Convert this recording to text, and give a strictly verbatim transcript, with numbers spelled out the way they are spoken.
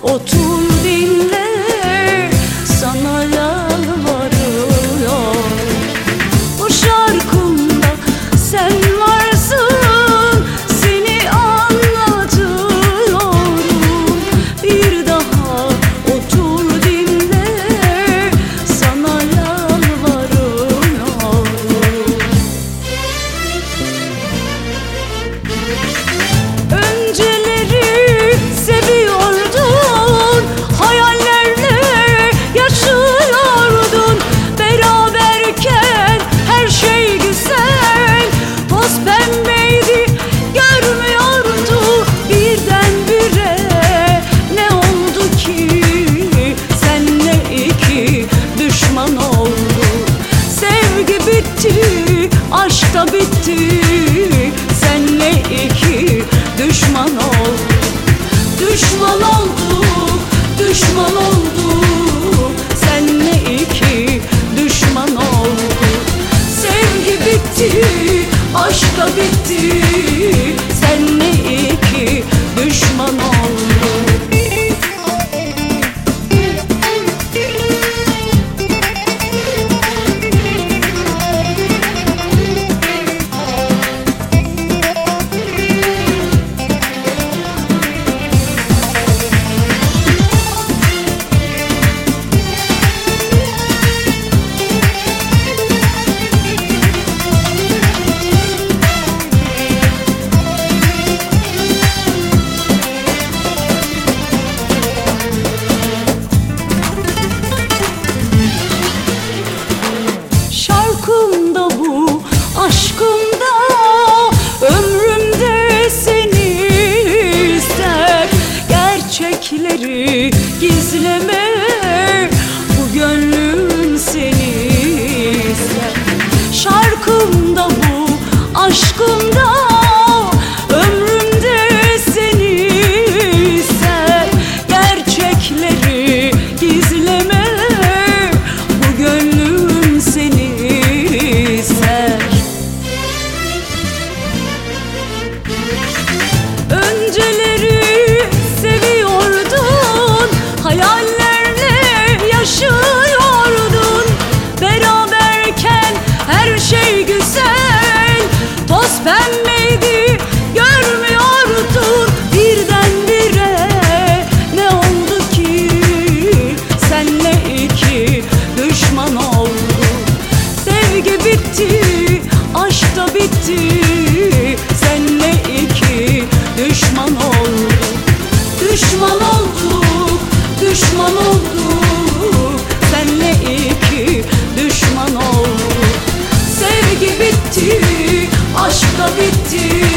otur dinle, sana yalvarıyor. Bu şarkımda sen varsın, seni anlatıyorum. Bir daha otur dinle, sana yalvarıyorum. Önceleri seviyordun, hayallerle yaşıyordun. Beraberken her şey güzel, toz pembeydi, görmüyordu. Birdenbire ne oldu ki, senle iki düşman oldu. Sevgi bitti, aşk da bitti, senle iki düşman oldu. Düşman olduk, düşman olduk, senle iki düşman olduk. Sevgi bitti, aşk da bitti, senle iki düşman olduk. Şarkımda bu, aşkımda, ömrümde seni ister. Gerçekleri gizleme, bu gönlüm seni ister. Şarkımda bu, aşkımda, ömrümde seni ister. Gerçekleri gizleme, bu gönlüm seni ister. Önceleri seviyordun, hayallerle yaşıyordun. Beraberken her şey güzel, toz pembeydi, görmüyordun. Birdenbire ne oldu ki, senle iki düşman oldu. Sevgi bitti, aşk da bitti, senle iki düşman oldu. Düşman olduk, düşman olduk, senle iki düşman olduk. Sevgi bitti, aşk da bitti,